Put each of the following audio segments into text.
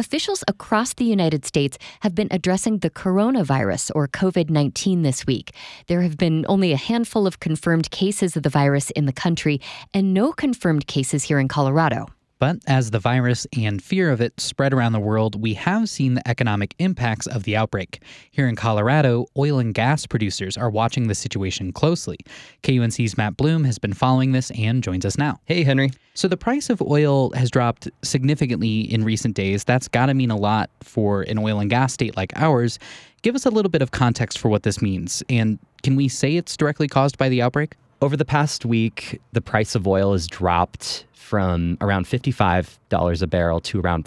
Officials across the United States have been addressing the coronavirus, or COVID-19, this week. There have been only a handful of confirmed cases of the virus in the country and no confirmed cases here in Colorado. But as the virus and fear of it spread around the world, we have seen the economic impacts of the outbreak. Here in Colorado, oil and gas producers are watching the situation closely. KUNC's Matt Bloom has been following this and joins us now. Hey, Henry. So the price of oil has dropped significantly in recent days. That's got to mean a lot for an oil and gas state like ours. Give us a little bit of context for what this means. And can we say it's directly caused by the outbreak? Over the past week, the price of oil has dropped from around $55 a barrel to around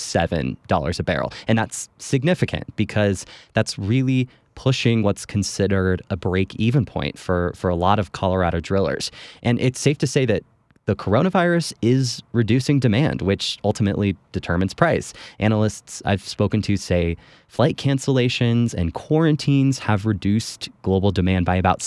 $47 a barrel. And that's significant because that's really pushing what's considered a break-even point for a lot of Colorado drillers. And it's safe to say that the coronavirus is reducing demand, which ultimately determines price. Analysts I've spoken to say flight cancellations and quarantines have reduced global demand by about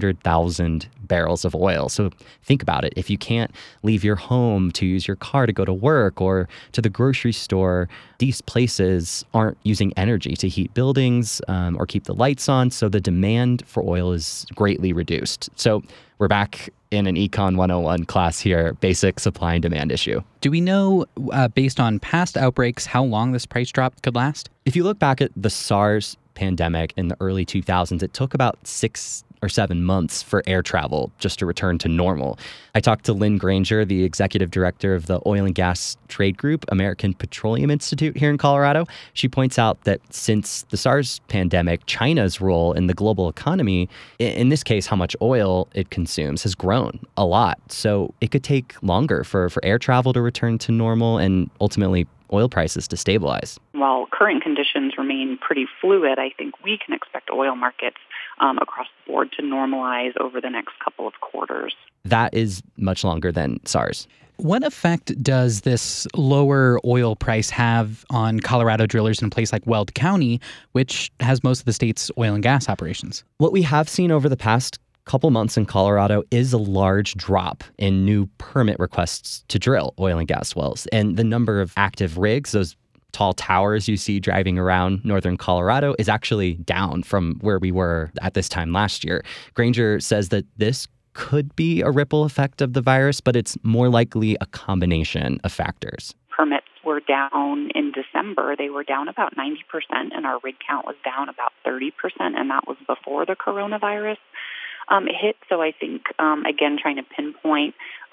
600,000 barrels of oil. So think about it. If you can't leave your home to use your car to go to work or to the grocery store, these places aren't using energy to heat buildings or keep the lights on. So the demand for oil is greatly reduced. So we're back in an Econ 101 class here, basic supply and demand issue. Do we know, based on past outbreaks, how long this price drop could last? If you look back at the SARS pandemic in the early 2000s, it took about 6 or 7 months for air travel just to return to normal. I talked to Lynn Granger, the executive director of the oil and gas trade group, American Petroleum Institute here in Colorado. She points out that since the SARS pandemic, China's role in the global economy, in this case, how much oil it consumes, has grown a lot. So it could take longer for air travel to return to normal and ultimately oil prices to stabilize. While current conditions remain pretty fluid, I think we can expect oil markets across the board to normalize over the next couple of quarters. That is much longer than SARS. What effect does this lower oil price have on Colorado drillers in a place like Weld County, which has most of the state's oil and gas operations? What we have seen over the past couple months in Colorado is a large drop in new permit requests to drill oil and gas wells. And the number of active rigs, those tall towers you see driving around northern Colorado, is actually down from where we were at this time last year. Granger says that this could be a ripple effect of the virus, but it's more likely a combination of factors. Permits were down in December. They were down about 90%, and our rig count was down about 30%, and that was before the coronavirus hit. So I think, again, trying to pinpoint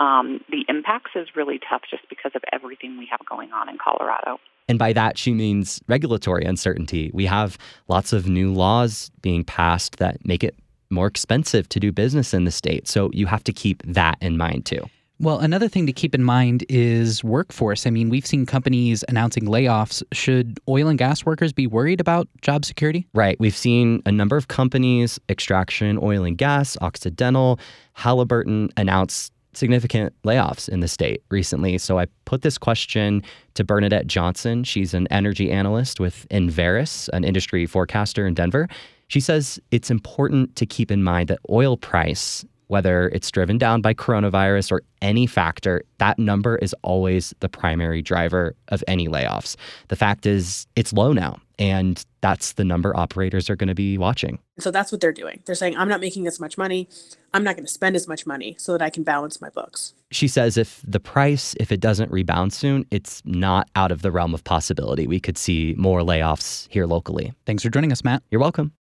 the impacts is really tough just because of everything we have going on in Colorado. And by that, she means regulatory uncertainty. We have lots of new laws being passed that make it more expensive to do business in the state. So you have to keep that in mind, too. Well, another thing to keep in mind is workforce. I mean, we've seen companies announcing layoffs. Should oil and gas workers be worried about job security? Right. We've seen a number of companies, Extraction, Oil and Gas, Occidental, Halliburton, announce significant layoffs in the state recently. So I put this question to Bernadette Johnson. She's an energy analyst with Enverus, an industry forecaster in Denver. She says it's important to keep in mind that oil price, whether it's driven down by coronavirus or any factor, that number is always the primary driver of any layoffs. The fact is, it's low now, and that's the number operators are going to be watching. So that's what they're doing. They're saying, I'm not making as much money. I'm not going to spend as much money so that I can balance my books. She says if it doesn't rebound soon, it's not out of the realm of possibility. We could see more layoffs here locally. Thanks for joining us, Matt. You're welcome.